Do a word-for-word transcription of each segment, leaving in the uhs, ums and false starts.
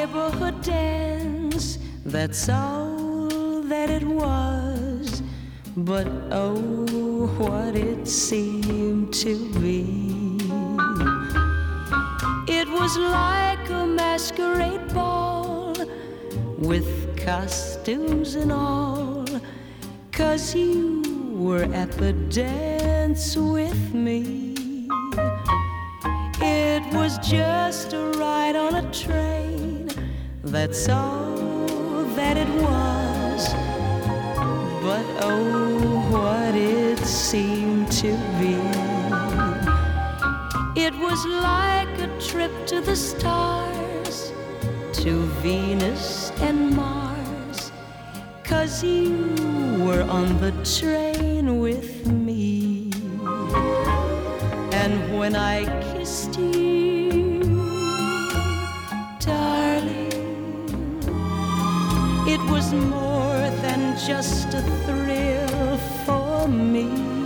neighborhood dance, that's all that it was. But oh, what it seemed to be. It was like a masquerade ball with costumes and all, 'cause you were at the dance with me. It was just a ride on a train, that's all that it was. But oh, what it seemed to be. It was like a trip to the stars, to Venus and Mars, 'cause you were on the train with me. And when I kissed you, darling, it was more than just a thrill for me.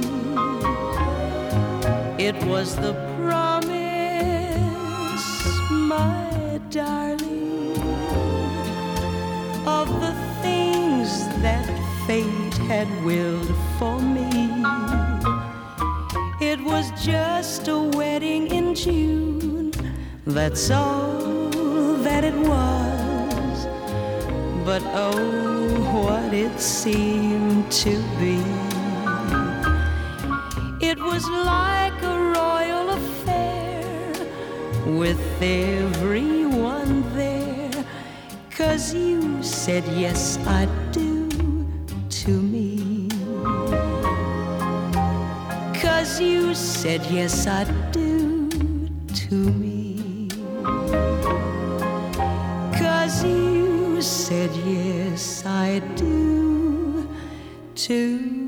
It was the promise, my darling, of the things that fate had willed for me. It was just a wedding in June, that's all that it was. But oh, what it seemed to be. It was like a royal affair, with everyone there, 'cause you said yes, I do to me. 'Cause you said yes, I do to me. 'Cause you said yes, I do to